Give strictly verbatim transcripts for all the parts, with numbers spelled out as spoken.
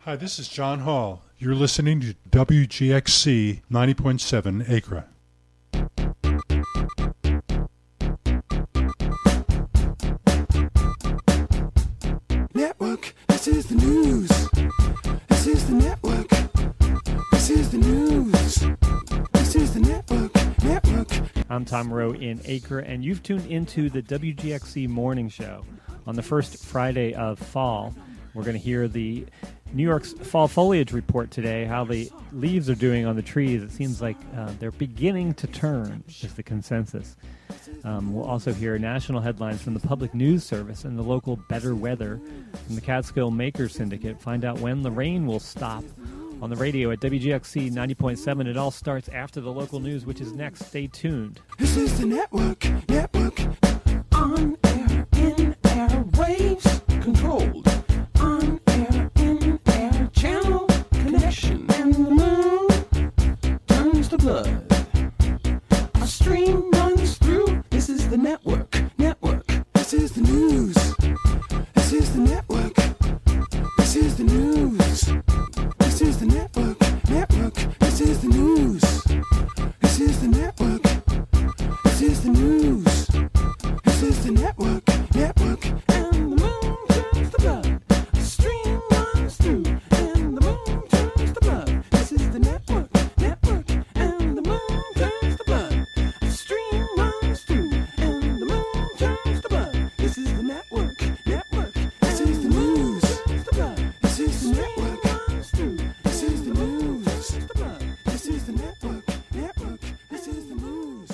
Hi, this is John Hall. You're listening to W G X C ninety point seven Acre. Network, this is the news. This is the network. This is the news. This is the network. Network. I'm Tom Rowe in Acre, and you've tuned into the W G X C Morning Show. On the first Friday of fall, we're going to hear the New York's fall foliage report today, how the leaves are doing on the trees. It seems like uh, they're beginning to turn, is the consensus. Um, we'll also hear national headlines from the Public News Service and the local Better Weather from the Catskill Makers Syndicate. Find out when the rain will stop on the radio at W G X C ninety point seven. It all starts after the local news, which is next. Stay tuned. This is the network. Network. On air, in air, waves controlled. On air, in air, channel connection. And the moon turns to blood. A stream runs through. This is the network. Network. This is the news. This is the network. This is the news. This is the network. Network. This is the news. This is the network. This is the news. This is the network. Network. And the moon turns to blood. A stream runs through. And the moon turns to blood. This is the network. Network. And the moon turns to blood. A stream runs through. And the moon turns to blood. This is the network. Network. This is the news. This is the network. This is the news. This is the network. Network. This is the news.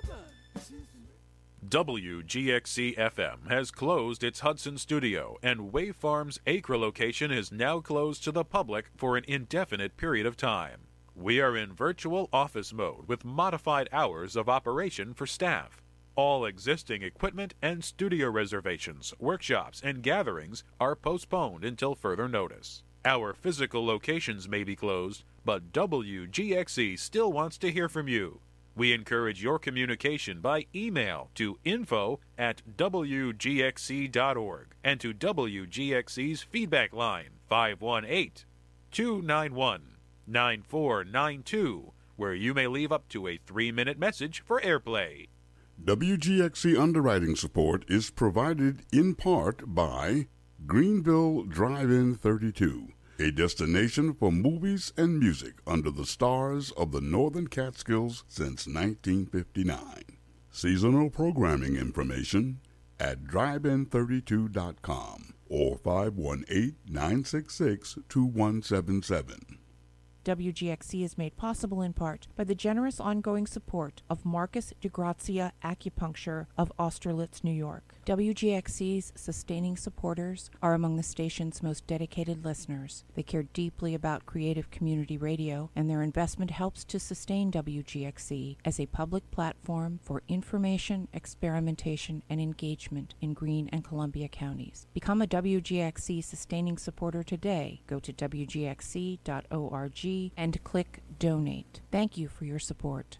W G X C F M has closed its Hudson studio, and Wave Farm's Acre location is now closed to the public for an indefinite period of time. We are in virtual office mode with modified hours of operation for staff. All existing equipment and studio reservations, workshops, and gatherings are postponed until further notice. Our physical locations may be closed, but W G X C still wants to hear from you. We encourage your communication by email to info at W G X C dot org and to W G X C's feedback line five one eight, two nine one, nine four nine two, where you may leave up to a three-minute message for airplay. W G X C underwriting support is provided in part by Greenville Drive-In thirty-two, a destination for movies and music under the stars of the Northern Catskills since nineteen fifty-nine. Seasonal programming information at drive in thirty-two dot com or five one eight, nine six six, two one seven seven. W G X C is made possible in part by the generous ongoing support of Marcus DeGrazia Acupuncture of Austerlitz, New York. W G X C's sustaining supporters are among the station's most dedicated listeners. They care deeply about creative community radio, and their investment helps to sustain W G X C as a public platform for information, experimentation, and engagement in Greene and Columbia counties. Become a W G X C sustaining supporter today. Go to W G X C dot org and click Donate. Thank you for your support.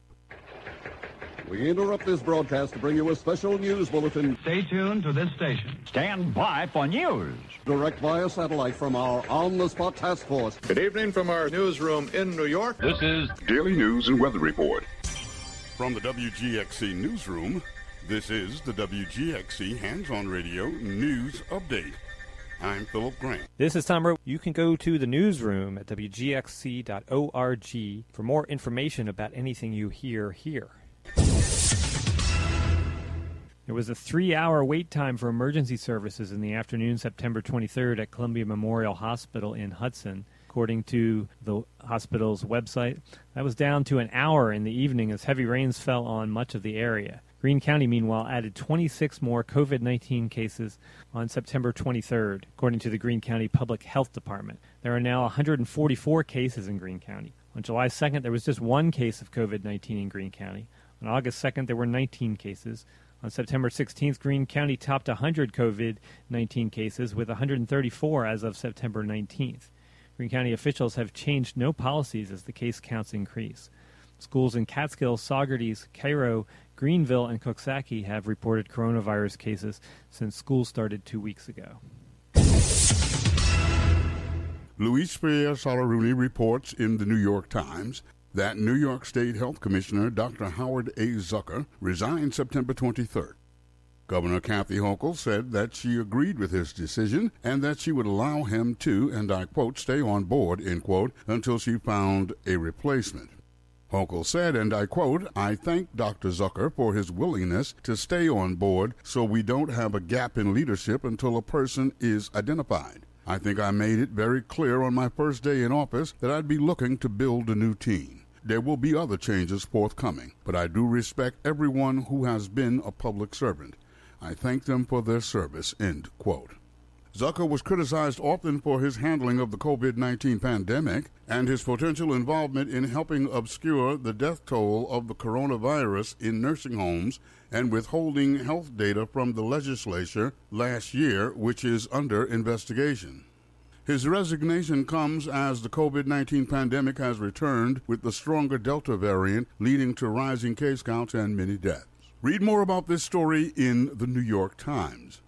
We interrupt this broadcast to bring you a special news bulletin. Stay tuned to this station. Stand by for news. Direct via satellite from our on-the-spot task force. Good evening from our newsroom in New York. This is Daily News and Weather Report. From the W G X C Newsroom, this is the W G X C Hands-On Radio News Update. I'm Philip Grant. This is Tom Rowe. You can go to the newsroom at W G X C dot org for more information about anything you hear here. There was a three-hour wait time for emergency services in the afternoon, September twenty-third, at Columbia Memorial Hospital in Hudson. According to the hospital's website, that was down to an hour in the evening as heavy rains fell on much of the area. Greene County, meanwhile, added twenty-six more COVID nineteen cases on September twenty-third, according to the Greene County Public Health Department. There are now one hundred forty-four cases in Greene County. On July second, there was just one case of COVID nineteen in Greene County. On August second, there were nineteen cases. On September sixteenth, Greene County topped one hundred COVID nineteen cases with one hundred thirty-four as of September nineteenth. Greene County officials have changed no policies as the case counts increase. Schools in Catskill, Saugerties, Cairo, Greenville, and Coxsackie have reported coronavirus cases since school started two weeks ago. Luis Pierre Solaruni reports in the New York Times that New York State Health Commissioner Doctor Howard A. Zucker resigned September twenty-third. Governor Kathy Hochul said that she agreed with his decision and that she would allow him to, and I quote, stay on board, end quote, until she found a replacement. Hochul said, and I quote, I thank Doctor Zucker for his willingness to stay on board so we don't have a gap in leadership until a person is identified. I think I made it very clear on my first day in office that I'd be looking to build a new team. There will be other changes forthcoming, but I do respect everyone who has been a public servant. I thank them for their service, end quote. Zucker was criticized often for his handling of the covid nineteen pandemic and his potential involvement in helping obscure the death toll of the coronavirus in nursing homes and withholding health data from the legislature last year, which is under investigation. His resignation comes as the covid nineteen pandemic has returned with the stronger Delta variant, leading to rising case counts and many deaths. Read more about this story in the New York Times.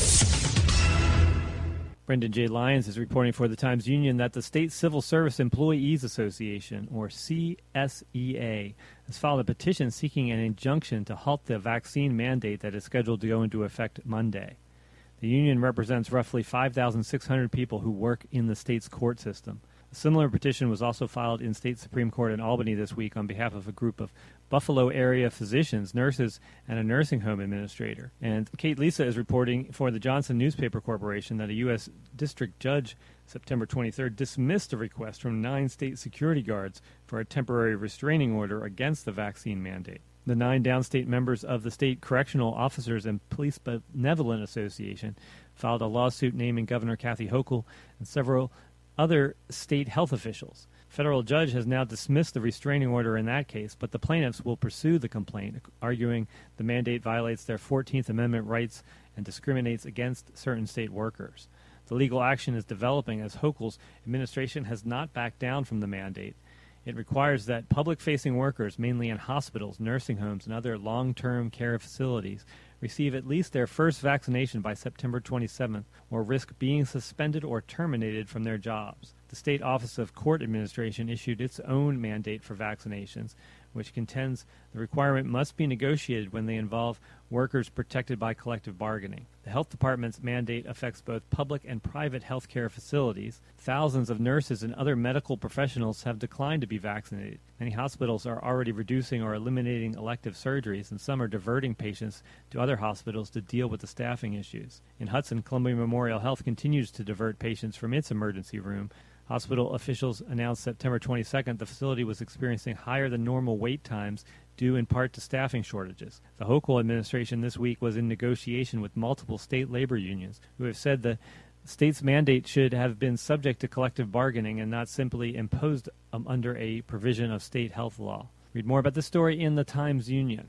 Brendan J. Lyons is reporting for the Times-Union that the State Civil Service Employees Association, or C S E A, has filed a petition seeking an injunction to halt the vaccine mandate that is scheduled to go into effect Monday. The union represents roughly five thousand six hundred people who work in the state's court system. A similar petition was also filed in State Supreme Court in Albany this week on behalf of a group of Buffalo area physicians, nurses, and a nursing home administrator. And Kate Lisa is reporting for the Johnson Newspaper Corporation that a U S district judge September twenty-third dismissed a request from nine state security guards for a temporary restraining order against the vaccine mandate. The nine downstate members of the State Correctional Officers and Police Benevolent Association filed a lawsuit naming Governor Kathy Hochul and several other state health officials. A federal judge has now dismissed the restraining order in that case, but the plaintiffs will pursue the complaint, arguing the mandate violates their fourteenth Amendment rights and discriminates against certain state workers. The legal action is developing as Hochul's administration has not backed down from the mandate. It requires that public-facing workers, mainly in hospitals, nursing homes, and other long-term care facilities, receive at least their first vaccination by September twenty-seventh or risk being suspended or terminated from their jobs. The State Office of Court Administration issued its own mandate for vaccinations, which contends the requirement must be negotiated when they involve workers protected by collective bargaining. The Health Department's mandate affects both public and private health care facilities. Thousands of nurses and other medical professionals have declined to be vaccinated. Many hospitals are already reducing or eliminating elective surgeries, and some are diverting patients to other hospitals to deal with the staffing issues. In Hudson, Columbia Memorial Health continues to divert patients from its emergency room. Hospital officials announced September twenty-second the facility was experiencing higher than normal wait times due in part to staffing shortages. The Hochul administration this week was in negotiation with multiple state labor unions who have said the state's mandate should have been subject to collective bargaining and not simply imposed um, under a provision of state health law. Read more about this story in the Times-Union.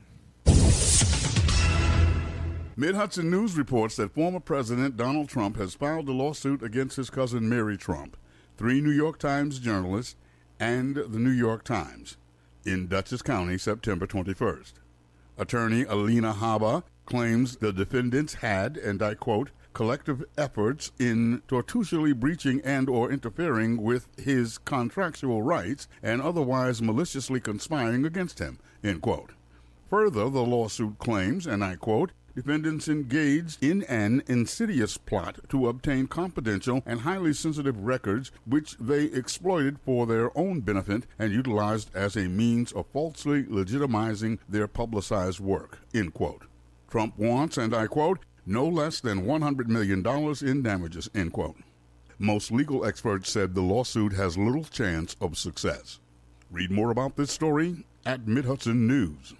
Mid-Hudson News reports that former President Donald Trump has filed a lawsuit against his cousin Mary Trump, three New York Times journalists, and the New York Times in Dutchess County, September twenty-first. Attorney Alina Haba claims the defendants had, and I quote, collective efforts in tortuously breaching and or interfering with his contractual rights and otherwise maliciously conspiring against him, end quote. Further, the lawsuit claims, and I quote, defendants engaged in an insidious plot to obtain confidential and highly sensitive records which they exploited for their own benefit and utilized as a means of falsely legitimizing their publicized work, end quote. Trump wants, and I quote, no less than one hundred million dollars in damages, end quote. Most legal experts said the lawsuit has little chance of success. Read more about this story at Mid-Hudson News.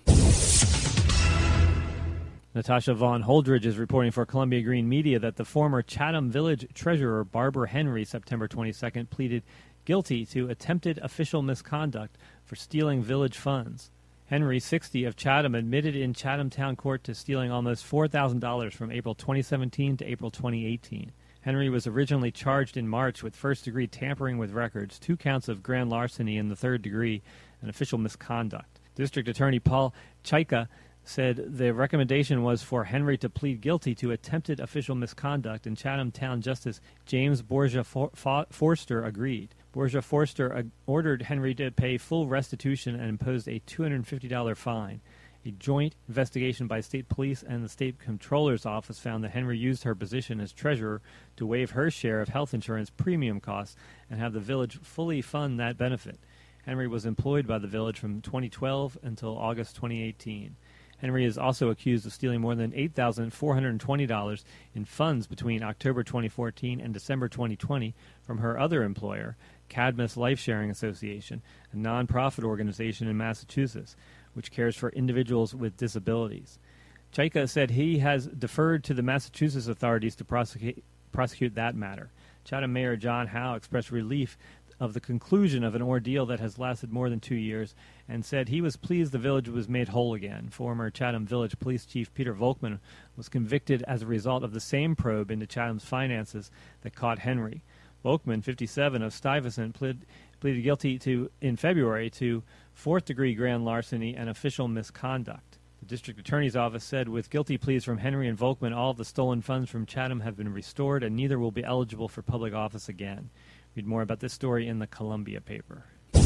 Natasha Vaughn Holdridge is reporting for Columbia Green Media that the former Chatham Village treasurer Barbara Henry, September twenty-second, pleaded guilty to attempted official misconduct for stealing village funds. Henry, sixty, of Chatham, admitted in Chatham Town Court to stealing almost four thousand dollars from April twenty seventeen to April twenty eighteen. Henry was originally charged in March with first-degree tampering with records, two counts of grand larceny in the third degree, and official misconduct. District Attorney Paul Chaika said the recommendation was for Henry to plead guilty to attempted official misconduct, and Chatham Town Justice James Borgia For- For- Forster agreed. Borgia Forster uh, ordered Henry to pay full restitution and imposed a two hundred fifty dollars fine. A joint investigation by state police and the state comptroller's office found that Henry used her position as treasurer to waive her share of health insurance premium costs and have the village fully fund that benefit. Henry was employed by the village from twenty twelve until August twenty eighteen. Henry is also accused of stealing more than eight thousand four hundred twenty dollars in funds between October twenty fourteen and December twenty twenty from her other employer, Cadmus Life Sharing Association, a nonprofit organization in Massachusetts, which cares for individuals with disabilities. Chaika said he has deferred to the Massachusetts authorities to prosecute, prosecute that matter. Chatham Mayor John Howe expressed relief of the conclusion of an ordeal that has lasted more than two years and said he was pleased the village was made whole again. Former Chatham Village Police Chief Peter Volkman was convicted as a result of the same probe into Chatham's finances that caught Henry. Volkman, fifty-seven, of Stuyvesant, pled, pleaded guilty to in February to fourth-degree grand larceny and official misconduct. The district attorney's office said with guilty pleas from Henry and Volkman, all of the stolen funds from Chatham have been restored and neither will be eligible for public office again. Read more about this story in the Columbia paper.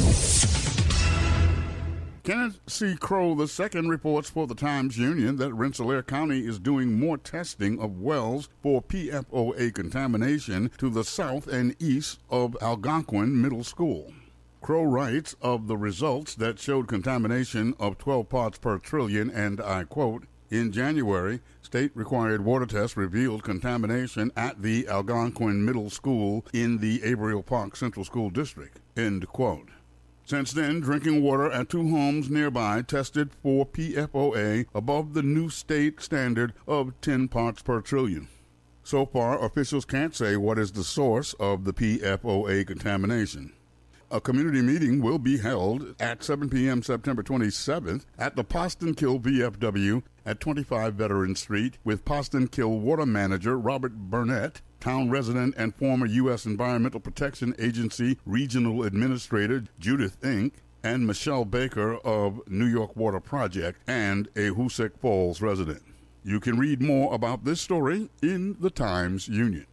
Kenneth C. Crow the Second reports for the Times-Union that Rensselaer County is doing more testing of wells for P F O A contamination to the south and east of Algonquin Middle School. Crow writes of the results that showed contamination of twelve parts per trillion, and I quote, "In January, state-required water tests revealed contamination at the Algonquin Middle School in the Averill Park Central School District," end quote. Since then, drinking water at two homes nearby tested for P F O A above the new state standard of ten parts per trillion. So far, officials can't say what is the source of the P F O A contamination. A community meeting will be held at seven p.m. September twenty-seventh at the Poston Kill V F W at twenty-five Veteran Street with Poston Kill Water Manager Robert Burnett, town resident and former U S Environmental Protection Agency Regional Administrator Judith Inc., and Michelle Baker of New York Water Project and a Hoosick Falls resident. You can read more about this story in the Times-Union.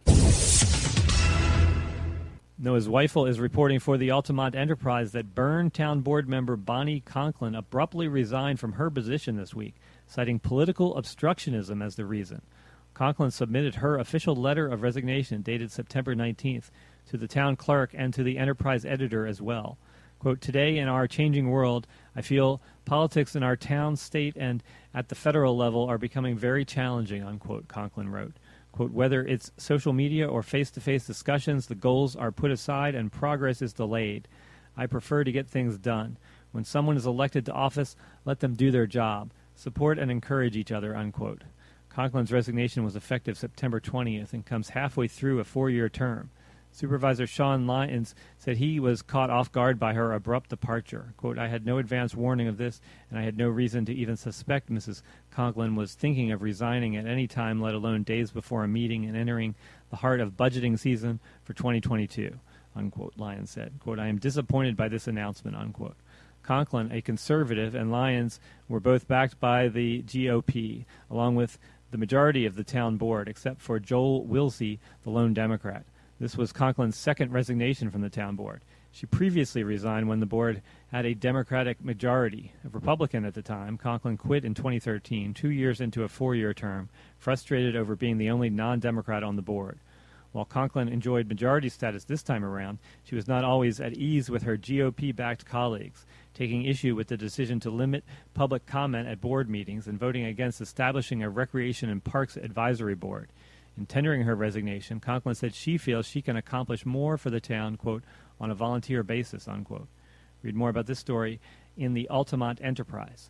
Noah's Weifel is reporting for the Altamont Enterprise that Bern Town Board member Bonnie Conklin abruptly resigned from her position this week, citing political obstructionism as the reason. Conklin submitted her official letter of resignation dated September nineteenth to the town clerk and to the Enterprise editor as well. Quote, "Today in our changing world, I feel politics in our town, state, and at the federal level are becoming very challenging," unquote, Conklin wrote. Quote, "Whether it's social media or face-to-face discussions, the goals are put aside and progress is delayed. I prefer to get things done. When someone is elected to office, let them do their job. Support and encourage each other," unquote. Conklin's resignation was effective September twentieth and comes halfway through a four-year term. Supervisor Sean Lyons said he was caught off guard by her abrupt departure. Quote, "I had no advance warning of this, and I had no reason to even suspect Missus Conklin was thinking of resigning at any time, let alone days before a meeting and entering the heart of budgeting season for twenty twenty-two, unquote, Lyons said. Quote, "I am disappointed by this announcement," unquote. Conklin, a conservative, and Lyons were both backed by the G O P, along with the majority of the town board, except for Joel Wilsey, the lone Democrat. This was Conklin's second resignation from the town board. She previously resigned when the board had a Democratic majority. A Republican at the time, Conklin quit in twenty thirteen, two years into a four-year term, frustrated over being the only non-Democrat on the board. While Conklin enjoyed majority status this time around, she was not always at ease with her G O P-backed colleagues, taking issue with the decision to limit public comment at board meetings and voting against establishing a Recreation and Parks Advisory Board. In tendering her resignation, Conklin said she feels she can accomplish more for the town, quote, "on a volunteer basis," unquote. Read more about this story in the Altamont Enterprise.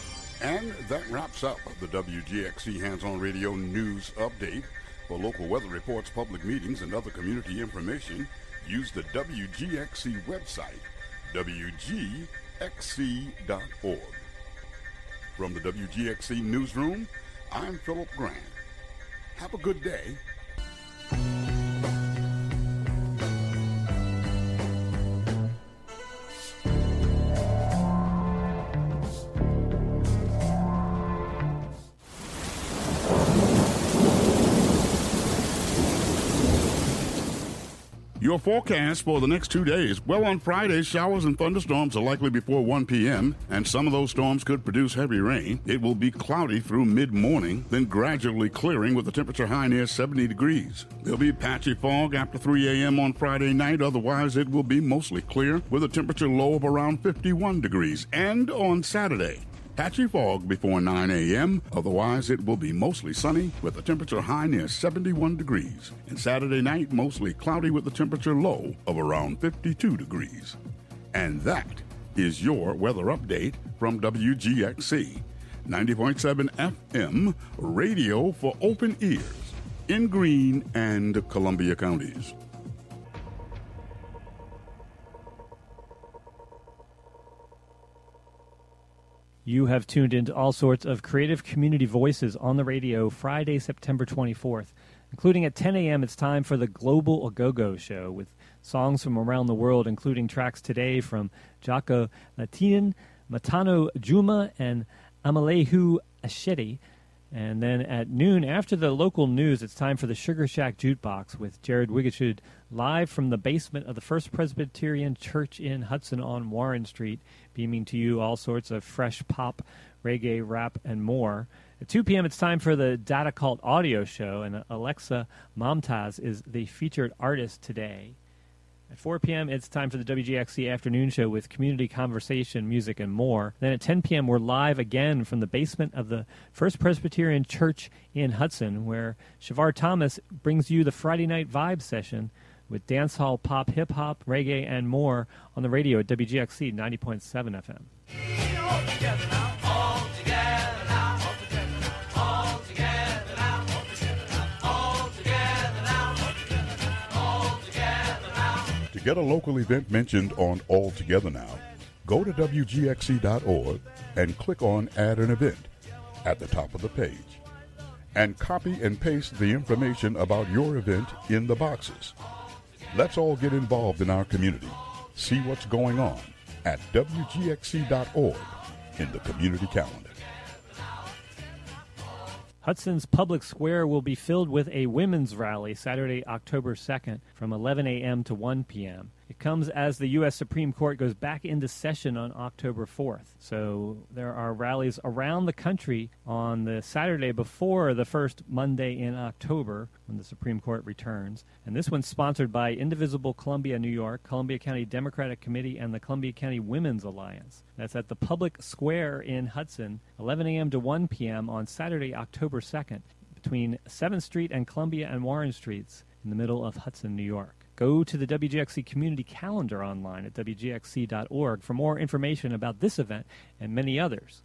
And that wraps up the W G X C Hands-On Radio News Update. For local weather reports, public meetings, and other community information, use the W G X C website, W G X C dot org. From the W G X C Newsroom, I'm Philip Grant. Have a good day. Your forecast for the next two days. Well, on Friday, showers and thunderstorms are likely before one p.m., and some of those storms could produce heavy rain. It will be cloudy through mid-morning, then gradually clearing with a temperature high near seventy degrees. There'll be patchy fog after three a.m. on Friday night. Otherwise, it will be mostly clear with a temperature low of around fifty-one degrees. And on Saturday, patchy fog before nine a.m. Otherwise, it will be mostly sunny with a temperature high near seventy-one degrees. And Saturday night, mostly cloudy with a temperature low of around fifty-two degrees. And that is your weather update from W G X C, ninety point seven F M, radio for open ears in Greene and Columbia counties. You have tuned into all sorts of creative community voices on the radio Friday, September twenty-fourth, including at ten a.m. It's time for the Global A-Go-Go Show with songs from around the world, including tracks today from Jaka Latinen, Matano Juma, and Amalehu Asheti. And then at noon, after the local news, it's time for the Sugar Shack Jukebox with Jared Wigachud live from the basement of the First Presbyterian Church in Hudson on Warren Street, beaming to you all sorts of fresh pop, reggae, rap, and more. At two p.m., it's time for the Data Cult Audio Show, and Alexa Momtaz is the featured artist today. At four p.m., it's time for the W G X C Afternoon Show with community conversation, music, and more. Then at ten p.m., we're live again from the basement of the First Presbyterian Church in Hudson, where Shavar Thomas brings you the Friday Night Vibe session with dancehall, pop, hip-hop, reggae, and more on the radio at W G X C ninety point seven F M. To get a local event mentioned on All Together Now, go to W G X C dot org and click on Add an Event at the top of the page. And copy and paste the information about your event in the boxes. Let's all get involved in our community. See what's going on at W G X C dot org in the community calendar. Hudson's Public Square will be filled with a women's rally Saturday, October second from eleven a.m. to one p.m. It comes as the U S Supreme Court goes back into session on October fourth. So there are rallies around the country on the Saturday before the first Monday in October when the Supreme Court returns. And this one's sponsored by Indivisible Columbia, New York, Columbia County Democratic Committee, and the Columbia County Women's Alliance. That's at the Public Square in Hudson, eleven a.m. to one p.m. on Saturday, October second, between seventh Street and Columbia and Warren Streets in the middle of Hudson, New York. Go to the W G X C community calendar online at W G X C dot org for more information about this event and many others.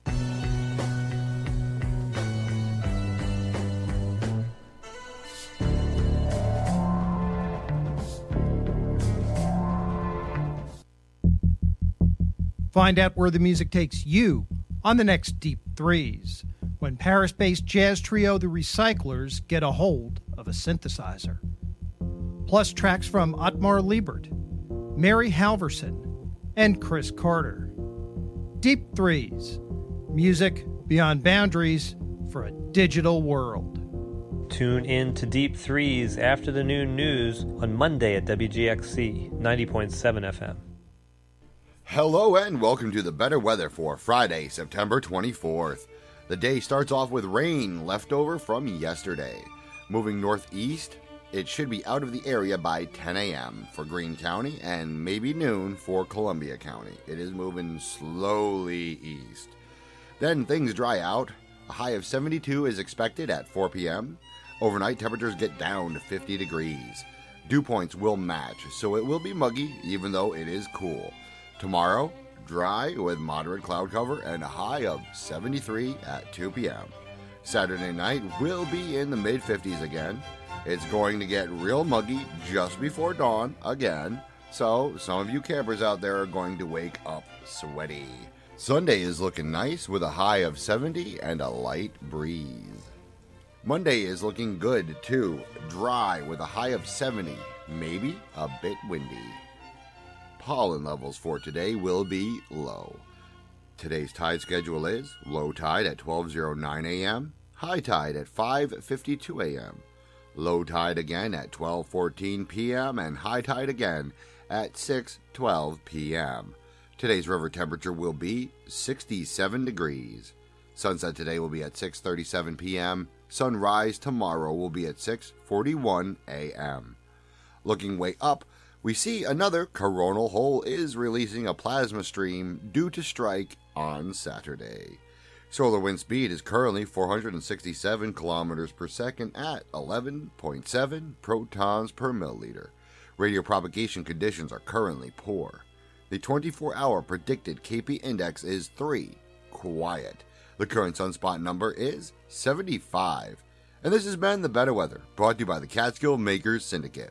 Find out where the music takes you on the next Deep Threes, when Paris-based jazz trio The Recyclers get a hold of a synthesizer. Plus tracks from Otmar Liebert, Mary Halverson, and Chris Carter. Deep Threes, music beyond boundaries for a digital world. Tune in to Deep Threes after the noon news on Monday at W G X C ninety point seven F M. Hello and welcome to the better weather for Friday, September twenty-fourth. The day starts off with rain left over from yesterday. Moving northeast, it should be out of the area by ten a.m. for Greene County and maybe noon for Columbia County. It is moving slowly east. Then things dry out. A high of seventy-two is expected at four p.m. Overnight temperatures get down to fifty degrees. Dew points will match, so it will be muggy even though it is cool. Tomorrow, dry with moderate cloud cover and a high of seventy-three at two p.m. Saturday night will be in the mid fifties again. It's going to get real muggy just before dawn again, so some of you campers out there are going to wake up sweaty. Sunday is looking nice with a high of seventy and a light breeze. Monday is looking good too, dry with a high of seventy, maybe a bit windy. Pollen levels for today will be low. Today's tide schedule is low tide at twelve oh nine a.m., high tide at five fifty-two a.m., Low tide again at twelve fourteen p.m. and high tide again at six twelve p.m. Today's river temperature will be sixty-seven degrees. Sunset today will be at six thirty-seven p.m. Sunrise tomorrow will be at six forty-one a.m. Looking way up, we see another coronal hole is releasing a plasma stream due to strike on Saturday. Solar wind speed is currently four hundred sixty-seven kilometers per second at eleven point seven protons per milliliter. Radio propagation conditions are currently poor. The twenty-four hour predicted K P index is three, quiet. The current sunspot number is seventy-five. And this has been The Better Weather, brought to you by the Catskill Makers Syndicate.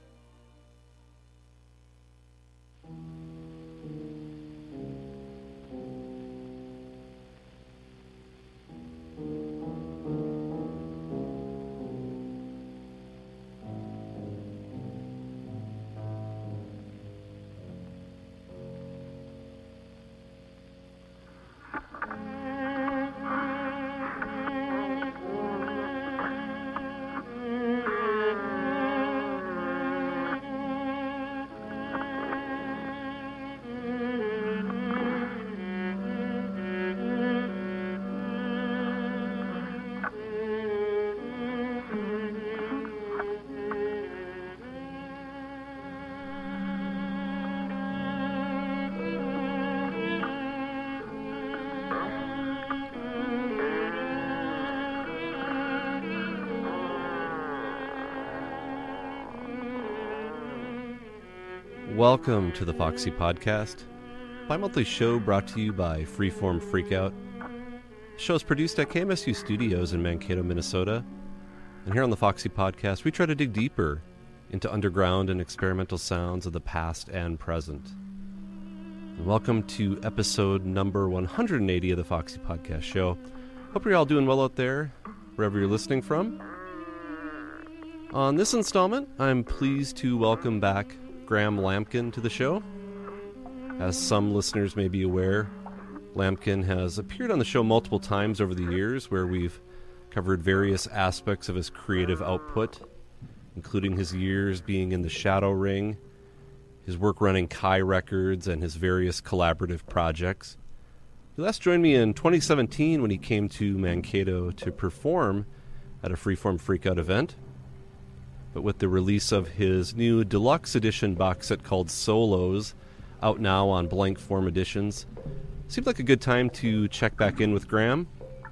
Welcome to the Foxy Podcast, a bi-monthly show brought to you by Freeform Freakout. The show is produced at K M S U Studios in Mankato, Minnesota. And here on the Foxy Podcast, we try to dig deeper into underground and experimental sounds of the past and present. And welcome to episode number one hundred eighty of the Foxy Podcast show. Hope you're all doing well out there, wherever you're listening from. On this installment, I'm pleased to welcome back Graham Lampkin to the show. As some listeners may be aware, Lampkin has appeared on the show multiple times over the years, where we've covered various aspects of his creative output, including his years being in the Shadow Ring, his work running Kai Records, and his various collaborative projects. He last joined me in twenty seventeen when he came to Mankato to perform at a Freeform Freakout event. But with the release of his new deluxe edition box set called Solos, out now on Blank Form Editions, seemed like a good time to check back in with Graham.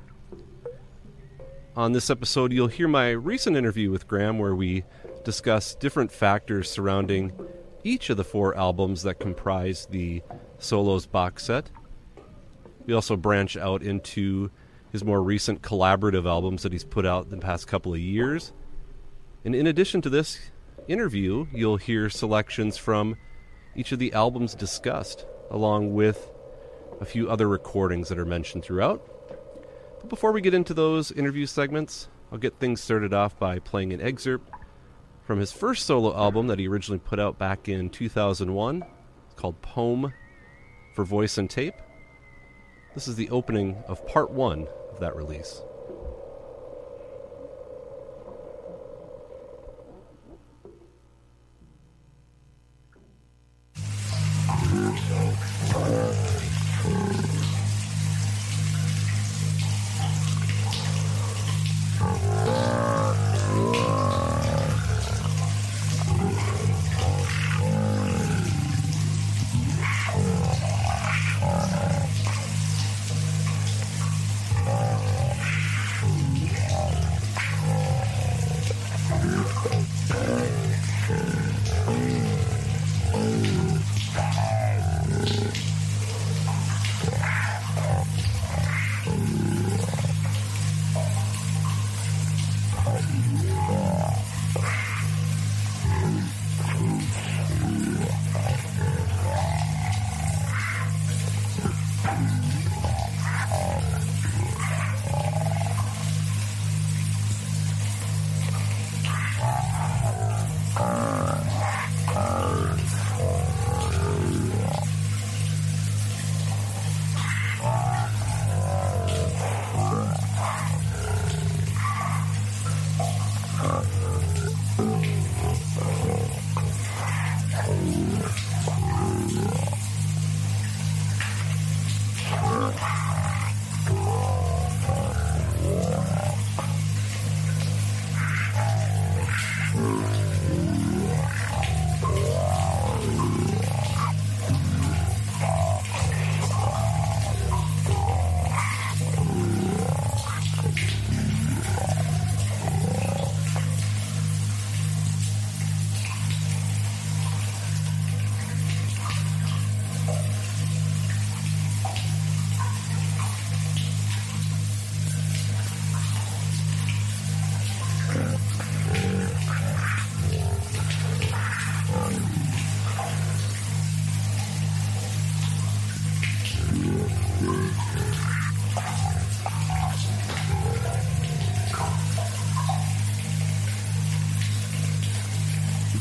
On this episode, you'll hear my recent interview with Graham, where we discuss different factors surrounding each of the four albums that comprise the Solos box set. We also branch out into his more recent collaborative albums that he's put out in the past couple of years. And in addition to this interview, you'll hear selections from each of the albums discussed, along with a few other recordings that are mentioned throughout. But before we get into those interview segments, I'll get things started off by playing an excerpt from his first solo album that he originally put out back in two thousand one. It's called Poem for Voice and Tape. This is the opening of part one of that release.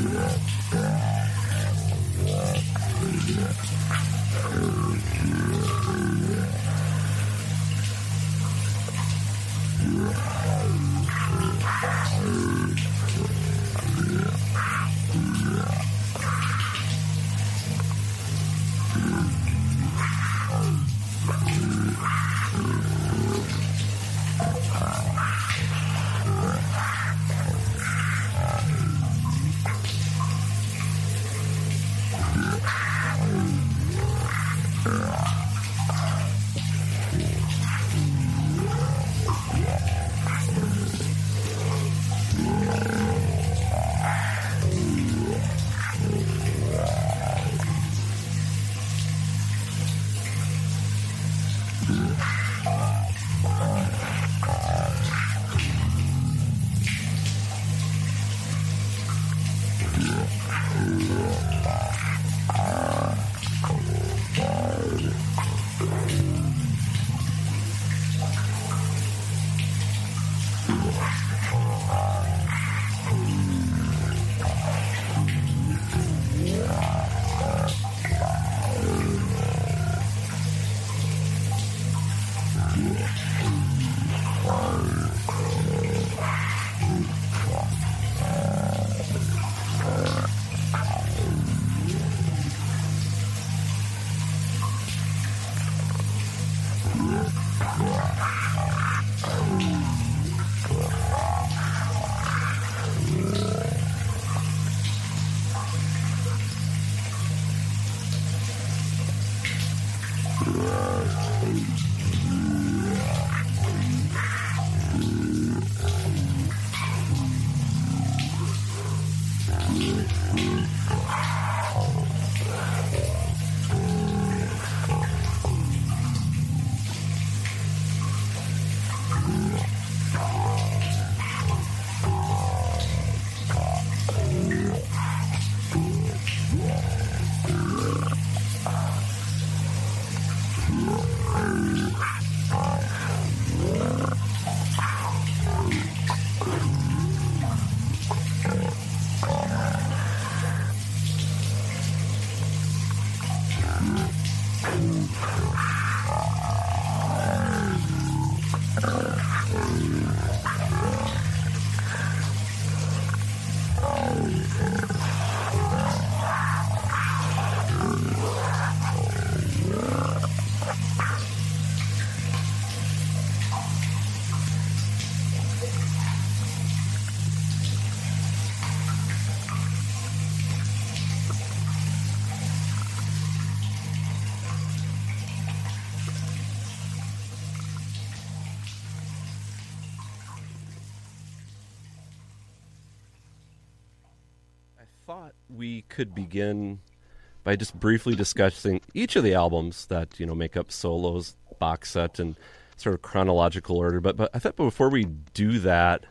Thought we could begin by just briefly discussing each of the albums that, you know, make up Solo's box set in sort of chronological order. But but I thought before we do that,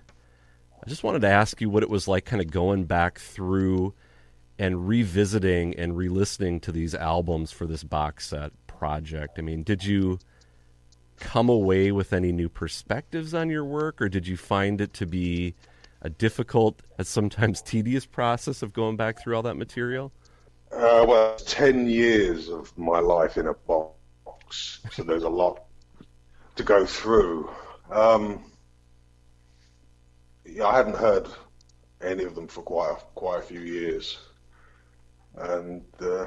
I just wanted to ask you what it was like kind of going back through and revisiting and re-listening to these albums for this box set project. I mean, did you come away with any new perspectives on your work, or did you find it to be a difficult, a sometimes tedious process of going back through all that material? Uh, well, ten years of my life in a box, so there's a lot to go through. Um, yeah, I hadn't heard any of them for quite a, quite a few years, and uh,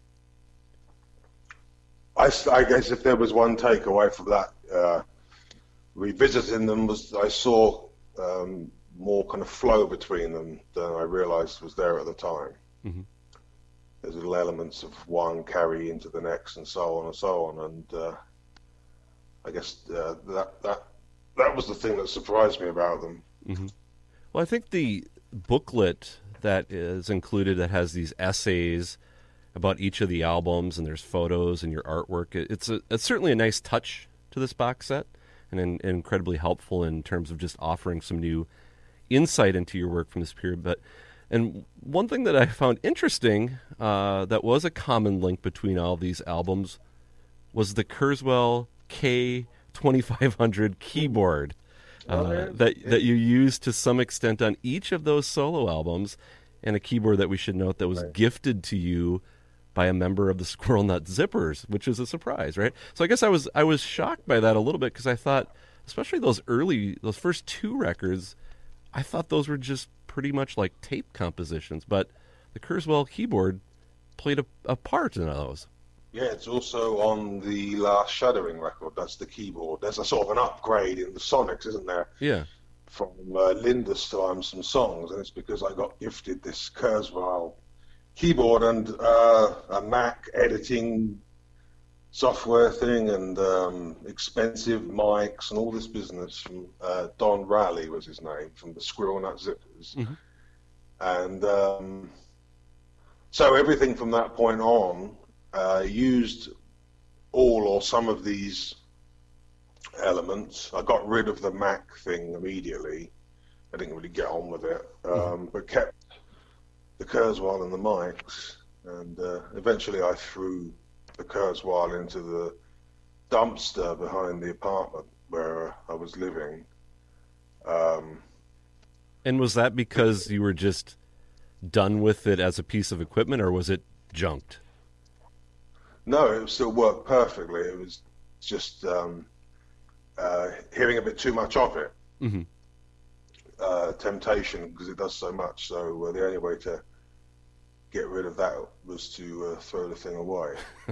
I, I guess if there was one takeaway from that, uh, revisiting them, was I saw um, more kind of flow between them than I realised was there at the time. Mm-hmm. There's little elements of one carry into the next, and so on and so on. And uh, I guess uh, that that that was the thing that surprised me about them. Mm-hmm. Well, I think the booklet that is included that has these essays about each of the albums, and there's photos and your artwork. It's a, it's certainly a nice touch to this box set, and, and incredibly helpful in terms of just offering some new insight into your work from this period. But and one thing that I found interesting uh, that was a common link between all of these albums was the Kurzweil K twenty-five hundred keyboard uh, oh, yeah. that that you used to some extent on each of those solo albums. and a keyboard that we should note that was right. gifted to you by a member of the Squirrel Nut Zippers, which is a surprise, right? So I guess I was I was shocked by that a little bit because I thought, especially those early, those first two records, I thought those were just pretty much like tape compositions, but the Kurzweil keyboard played a, a part in those. Yeah, it's also on the last Shuddering record. That's the keyboard. There's a sort of an upgrade in the sonics, isn't there? Yeah. From uh, Lindesheim, some songs, and it's because I got gifted this Kurzweil keyboard and uh, a Mac editing software thing and um, expensive mics and all this business from uh, Don Raleigh was his name, from the Squirrel Nut Zippers. Mm-hmm. And um, so everything from that point on uh, used all or some of these elements. I got rid of the Mac thing immediately. I didn't really get on with it, um, mm-hmm. but kept the Kurzweil and the mics. And uh, eventually I threw the Kurzweil into the dumpster behind the apartment where I was living. Um, and was that because you were just done with it as a piece of equipment, or was it junked? No, it still worked perfectly. It was just um, uh, hearing a bit too much of it. Mm-hmm. Uh, temptation, because it does so much. So uh, the only way to get rid of that was to uh, throw the thing away.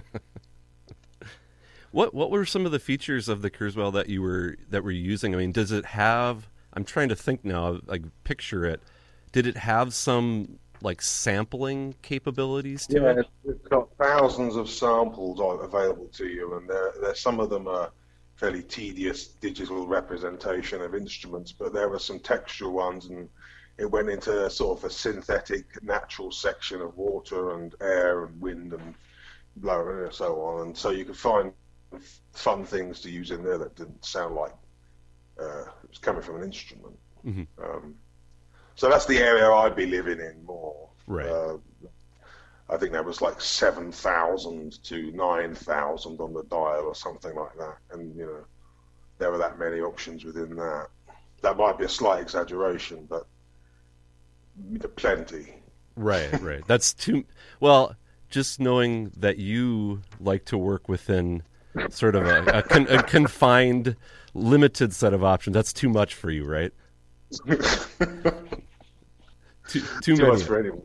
What what were some of the features of the Kurzweil that you were that were using? I mean, does it have? I'm trying to think now. Like, picture it. Did it have some like sampling capabilities to yeah, it? It's got thousands of samples available to you, and there, there some of them are fairly tedious digital representation of instruments, but there were some textual ones, and it went into sort of a synthetic natural section of water and air and wind and blower and so on, and so you could find fun things to use in there that didn't sound like uh, it was coming from an instrument. Mm-hmm. Um, so that's the area I'd be living in more. Right. Uh, I think there was like seven thousand to nine thousand on the dial or something like that. And, you know, there were that many options within that. That might be a slight exaggeration, but plenty. Right, right. That's too... Well, just knowing that you like to work within sort of a, a, con, a confined, limited set of options, that's too much for you, right? too, too, too many. much for anyone.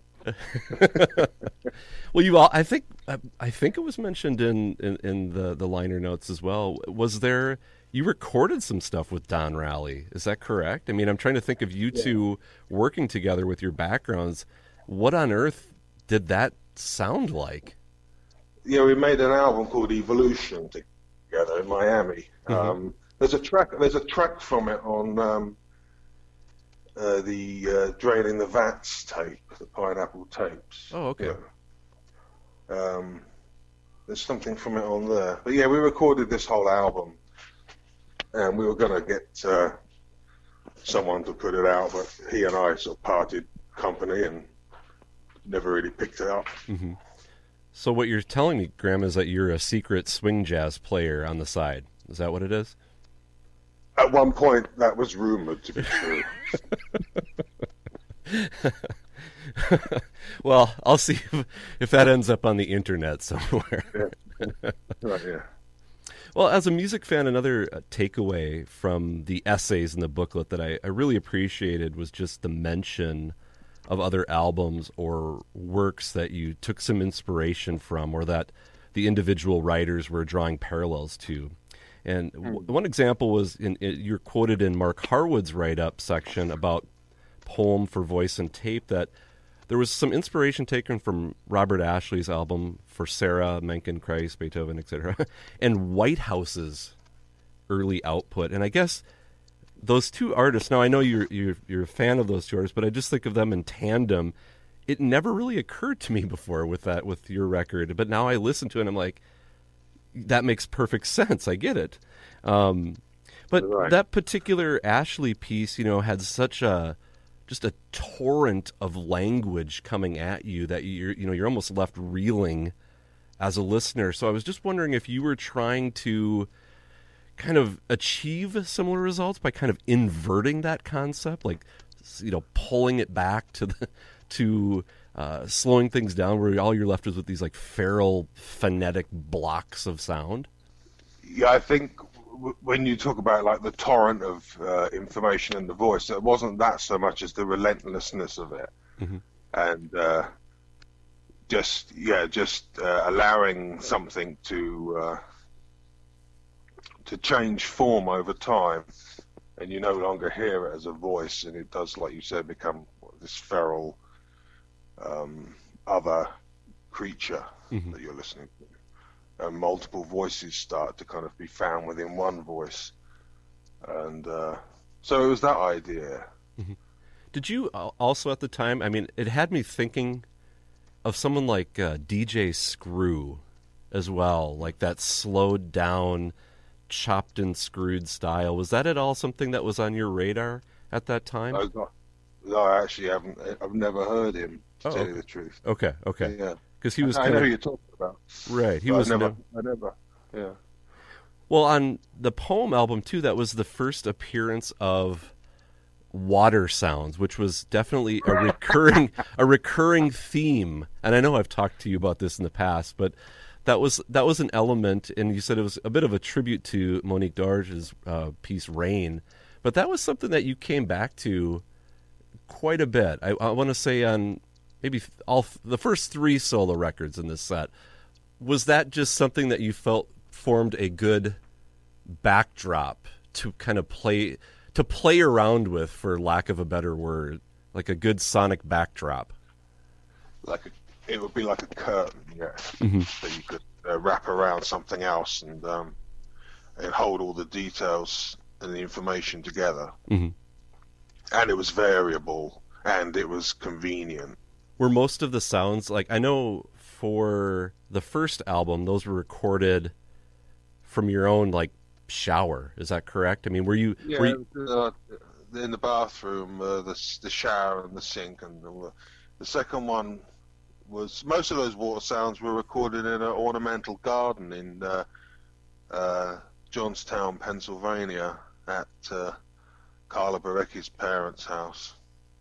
Well, you all, I think I think it was mentioned in, in, in the, the liner notes as well. Was there, you recorded some stuff with Don Raleigh, is that correct? I mean, I'm trying to think of you yeah. two working together with your backgrounds. What on earth did that sound like? Yeah, we made an album called Evolution together in Miami. Mm-hmm. Um, there's a track there's a track from it on um, uh, the uh, Draining the Vats tape, the Pineapple tapes. Oh, okay. Yeah. Um, there's something from it on there. But yeah, we recorded this whole album, and we were going to get uh, someone to put it out, but he and I sort of parted company and never really picked it up. Mm-hmm. So what you're telling me, Graham, is that you're a secret swing jazz player on the side. Is that what it is? At one point, that was rumored to be true. Well, I'll see if, if that ends up on the internet somewhere. Yeah. Right, yeah. Well, as a music fan, another uh, takeaway from the essays in the booklet that I, I really appreciated was just the mention of other albums or works that you took some inspiration from, or that the individual writers were drawing parallels to. And w- one example was, in, in, you're quoted in Mark Harwood's write-up section about Poem for Voice and Tape, that there was some inspiration taken from Robert Ashley's album For Sarah, Mencken, Kreis, Beethoven, et cetera, and Whitehouse's early output. And I guess those two artists, now I know you're, you're you're a fan of those two artists, but I just think of them in tandem. It never really occurred to me before with that, with your record, but now I listen to it and I'm like, that makes perfect sense. I get it. Um, but right. That particular Ashley piece, you know, had such a, just a torrent of language coming at you that you're, you know, you're almost left reeling as a listener. So I was just wondering if you were trying to kind of achieve similar results by kind of inverting that concept, like, you know, pulling it back to the to uh, slowing things down where all you're left is with these like feral phonetic blocks of sound? Yeah, I think w- when you talk about like the torrent of uh, information in the voice, it wasn't that so much as the relentlessness of it, mm-hmm. and uh, just yeah, just uh, allowing something to uh, to change form over time, and you no longer hear it as a voice, and it does, like you said, become this feral um, other creature mm-hmm. that you're listening to. And multiple voices start to kind of be found within one voice. And uh, so it was that idea. Mm-hmm. Did you also at the time, I mean, it had me thinking of someone like uh, D J Screw as well, like that slowed down, chopped and screwed style. Was that at all something that was on your radar at that time? I not, no, I actually haven't. I've never heard him, to oh, tell okay. you the truth. Okay, okay. Yeah. Because he was I kind know of, who you're talking about. Right, he but was I never, no, I never, yeah. Well, on the Poem album, too, that was the first appearance of water sounds, which was definitely a recurring a recurring theme. And I know I've talked to you about this in the past, but that was that was an element, and you said it was a bit of a tribute to Monique Darge's uh, piece, Rain. But that was something that you came back to quite a bit. I, I want to say on maybe all the first three solo records in this set. Was that just something that you felt formed a good backdrop to kind of play to play around with, for lack of a better word, like a good sonic backdrop? Like a, it would be like a curtain, yeah, mm-hmm. that you could uh, wrap around something else and um, and hold all the details and the information together. Mm-hmm. And it was variable, and it was convenient. Were most of the sounds, like, I know for the first album, those were recorded from your own, like, shower. Is that correct? I mean, were you... Yeah, were you... Uh, in the bathroom, uh, the, the shower and the sink. And the, the second one was... Most of those water sounds were recorded in an ornamental garden in uh, uh, Johnstown, Pennsylvania, at uh, Carla Barecki's parents' house.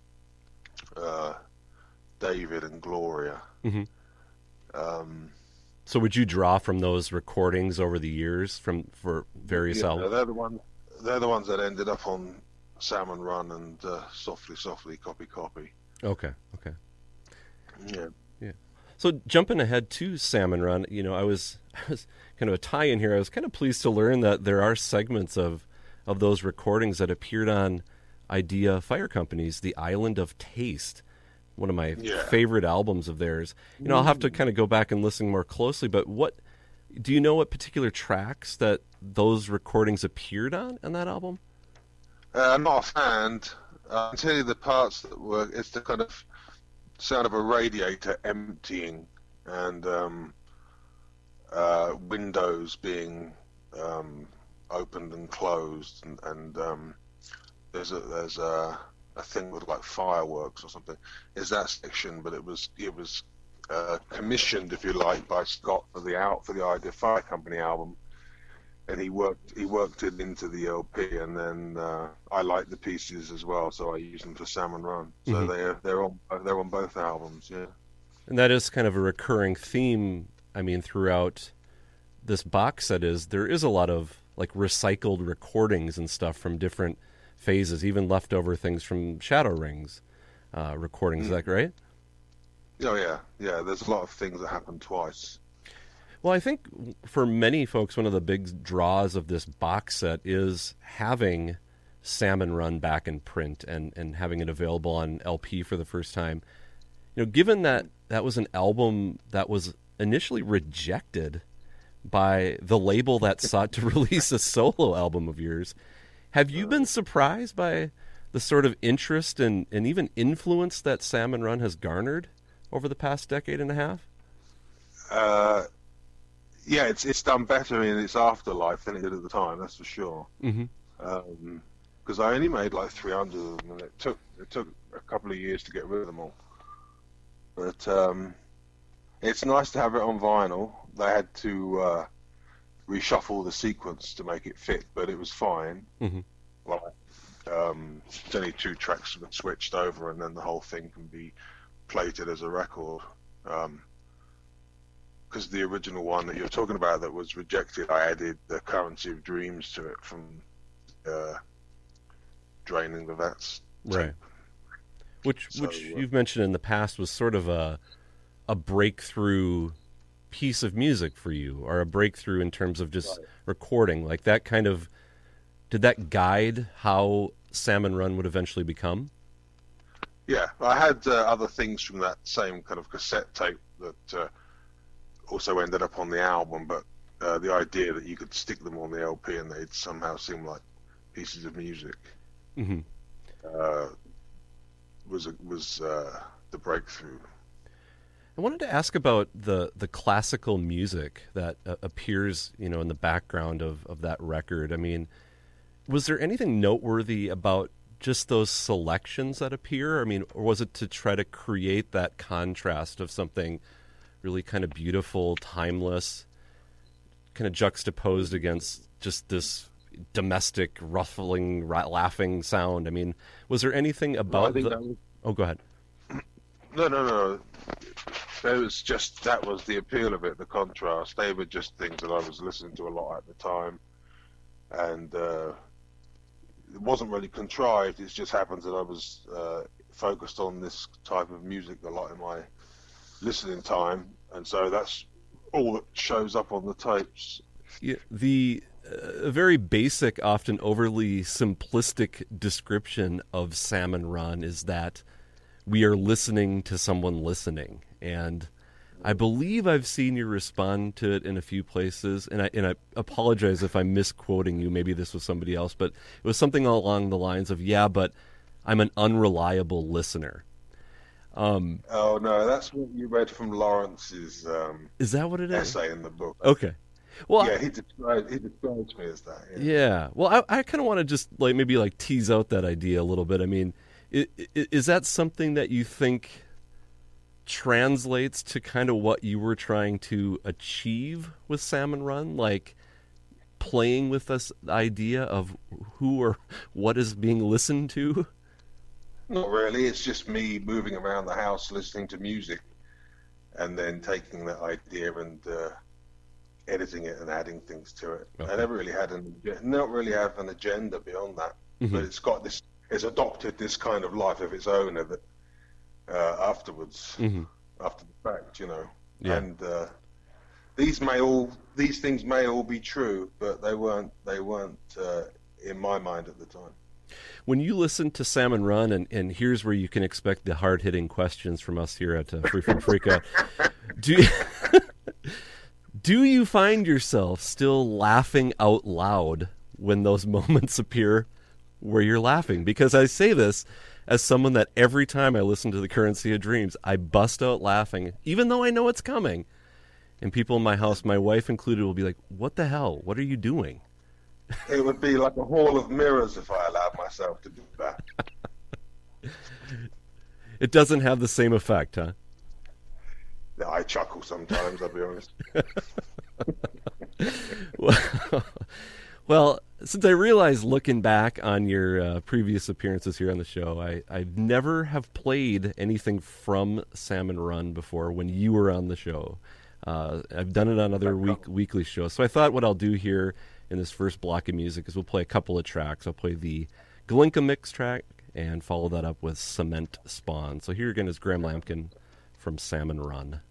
Uh... David and Gloria. Mm-hmm. Um, so would you draw from those recordings over the years from for various yeah, albums? They're the ones. They're the ones that ended up on Salmon Run and uh, Softly, Softly, Copy, Copy. Okay. Okay. Yeah. Yeah. So jumping ahead to Salmon Run, you know, I was, I was kind of a tie-in here. I was kind of pleased to learn that there are segments of of those recordings that appeared on Idea Fire Company's The Island of Taste. One of my yeah. favorite albums of theirs. You know, I'll have to kind of go back and listen more closely, but what do you know what particular tracks that those recordings appeared on in that album? Uh, I'm not offhand. I can tell you the parts that were, it's the kind of sound of a radiator emptying and um, uh, windows being um, opened and closed, and, and um, there's a, there's a, a thing with like fireworks or something. Is that section, but it was it was uh, commissioned, if you like, by Scott for the out for the Idea Fire Company album, and he worked he worked it into the L P, and then uh, I liked the pieces as well, so I used them for Salmon Run. So mm-hmm. they're they're on they're on both albums, yeah. And that is kind of a recurring theme. I mean, throughout this box set is there is a lot of like recycled recordings and stuff from different phases, even leftover things from Shadow Rings uh, recordings. Mm. Is that right? Oh yeah, yeah. There's a lot of things that happen twice. Well, I think for many folks, one of the big draws of this box set is having Salmon Run back in print and, and having it available on L P for the first time. You know, given that that was an album that was initially rejected by the label that sought to release a solo album of yours, have you been surprised by the sort of interest and, and even influence that Salmon Run has garnered over the past decade and a half? Uh, yeah, it's it's done better in its afterlife than it did at the time, that's for sure. Mm-hmm. Um, because I only made like three hundred of them, and it took it took a couple of years to get rid of them all. But um, it's nice to have it on vinyl. They had to uh, reshuffle the sequence to make it fit, but it was fine. Mm-hmm. Like, um, it's only two tracks that switched over, and then the whole thing can be plated as a record. Um, because the original one that you're talking about that was rejected, I added the Currency of Dreams to it from uh, Draining the Vets. Right. Which So, which uh, you've mentioned in the past was sort of a a breakthrough piece of music for you, or a breakthrough in terms of just Right. recording. Like that kind of, did that guide how Salmon Run would eventually become? Yeah, I had uh, other things from that same kind of cassette tape that uh, also ended up on the album, but uh, the idea that you could stick them on the L P and they'd somehow seem like pieces of music Mm-hmm. uh, was a, was uh, the breakthrough. I wanted to ask about the, the classical music that uh, appears, you know, in the background of, of that record. I mean, was there anything noteworthy about just those selections that appear? I mean, or was it to try to create that contrast of something really kind of beautiful, timeless, kind of juxtaposed against just this domestic, ruffling, ra- laughing sound? I mean, was there anything about think the... that was- Oh, go ahead. No, no, no. It was just, that was the appeal of it, the contrast. They were just things that I was listening to a lot at the time. And uh, it wasn't really contrived. It just happens that I was uh, focused on this type of music a lot in my listening time. And so that's all that shows up on the tapes. Yeah, the uh, very basic, often overly simplistic description of Salmon Run is that we are listening to someone listening. And I believe I've seen you respond to it in a few places, and I and I apologize if I'm misquoting you. Maybe this was somebody else, but it was something along the lines of, yeah, but I'm an unreliable listener. Um, oh, no, that's what you read from Lawrence's um, is that what it is? essay in the book. Okay. Well, yeah, I, he described he describes me as that. Yeah. yeah. Well, I, I kind of want to just like maybe like tease out that idea a little bit. I mean, is, is that something that you think translates to kind of what you were trying to achieve with Salmon Run, like playing with this idea of who or what is being listened to? Not really. It's just me moving around the house listening to music and then taking that idea and uh, editing it and adding things to it. Okay. I never really had an not really have an agenda beyond that, Mm-hmm. but it's got this. It's adopted this kind of life of its own that uh, afterwards, Mm-hmm. after the fact, you know. Yeah. And uh, these may all these things may all be true, but they weren't. They weren't uh, in my mind at the time. When you listen to Salmon Run, and, and here's where you can expect the hard-hitting questions from us here at uh, Freeform Freakout, do you, do you find yourself still laughing out loud when those moments appear where you're laughing? Because I say this as someone that every time I listen to The Currency of Dreams, I bust out laughing, even though I know it's coming. And people in my house, my wife included, will be like, what the hell? What are you doing? It would be like a hall of mirrors if I allowed myself to do that. It doesn't have the same effect, huh? Yeah, I chuckle sometimes, I'll be honest. well, well, since I realized looking back on your uh, previous appearances here on the show, I, I never have played anything from Salmon Run before when you were on the show. Uh, I've done it on other week, weekly shows. So I thought what I'll do here in this first block of music is we'll play a couple of tracks. I'll play the Glinka mix track and follow that up with Cement Spawn. So here again is Graham Lampkin from Salmon Run.